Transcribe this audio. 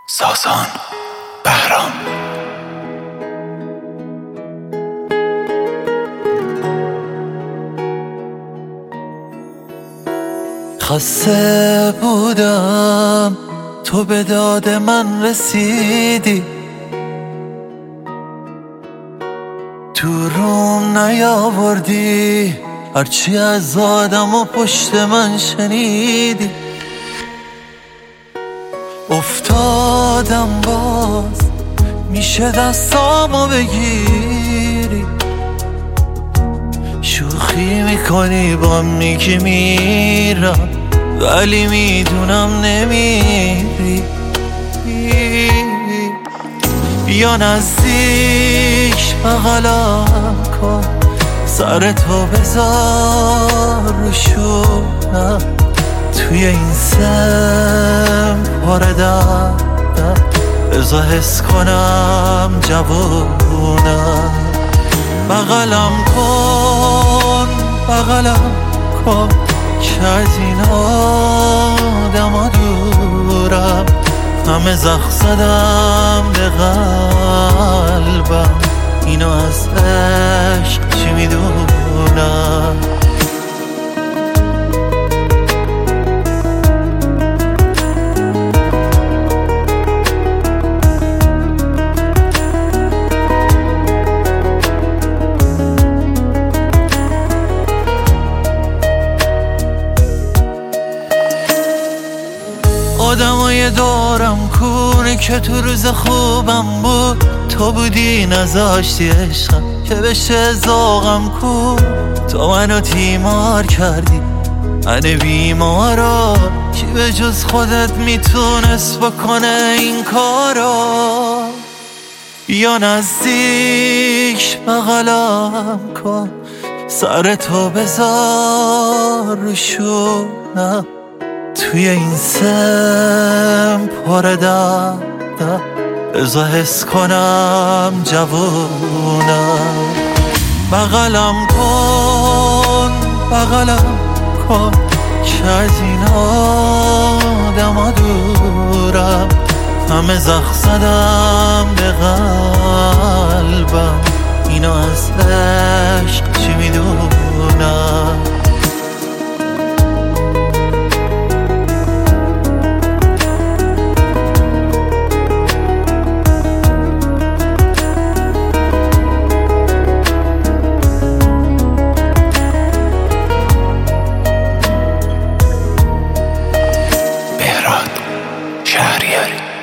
ساسان بهرام. خسته بودم تو به داد من رسیدی، تو روم نیاوردی، هرچی از آدم و پشت من شنیدی. افتادم باز میشه دستامو بگیری، شوخی میکنی با میگی میرم ولی میدونم نمیری. بیا نزدیک بغلم کن، سر تو بذار رو شونم، توی این سم پر دردم بذار حس کنم جوونم. بغلم کن که از این آدم دورم، همه زخم زدم به قلبم، اینو از عشق چی میدونم. آدمای دارم کونه که تو روز خوبم بود، تو بودی نذاشتی عشقم که بشه زاغم کو. تو منو تیمار کردی من بیمارا، کی به جز خودت میتونست بکنه این کارا. بیا نزدیک بغلم کن، سر تو بذار رو شونم، توی این سم پر دردم بذار حس کنم جوونم. بغلم کن که از این آدم دورم، همه زخم زدم به قلبم، اینو از عشق چی میدونم. شهریاری.